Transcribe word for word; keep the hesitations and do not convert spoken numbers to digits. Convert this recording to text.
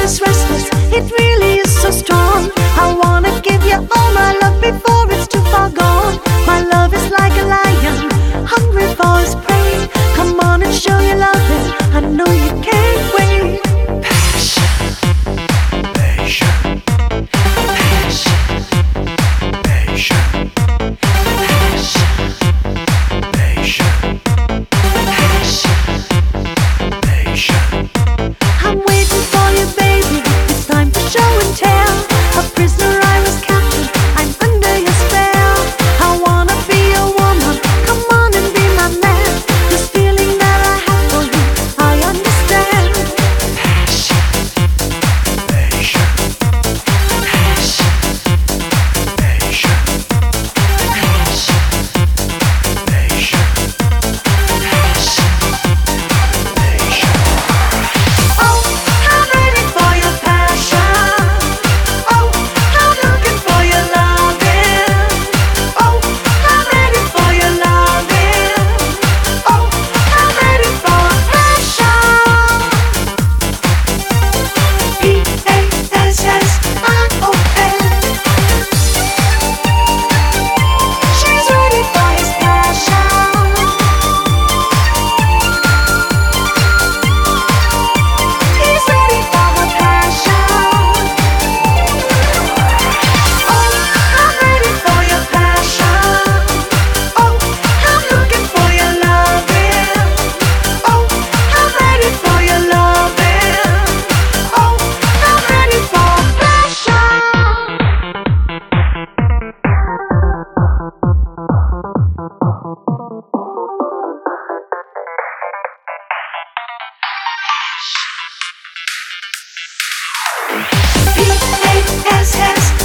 is restless, it really is so strong. I wanna give you all my love before it's too far gone. My love is like a lion, hungry for his prey. Come on and show your loving, I know you can't wait. Passion, passion, passion, passion, passion, passion, passion, passion. I'm waiting for you, baby. It's time for show and tell. A prisoner, I was captured. I'm under your spell. I wanna be a woman. Come on and be my man. This feeling that I have for you, I understand. Passion, passion, passion, passion, passion, passion, passion, passion. Oh, I'm ready for your passion. Oh, I'm looking for your loving. Oh, I'm ready for your loving. Oh, I'm ready for passion. P A S S I O N. She's ready for his passion. He's ready for her passion. Oh, I'm ready for your passion. Oh, I'm looking for your loving. Oh, I'm ready for your loving. Oh, I'm ready for passion. P A S S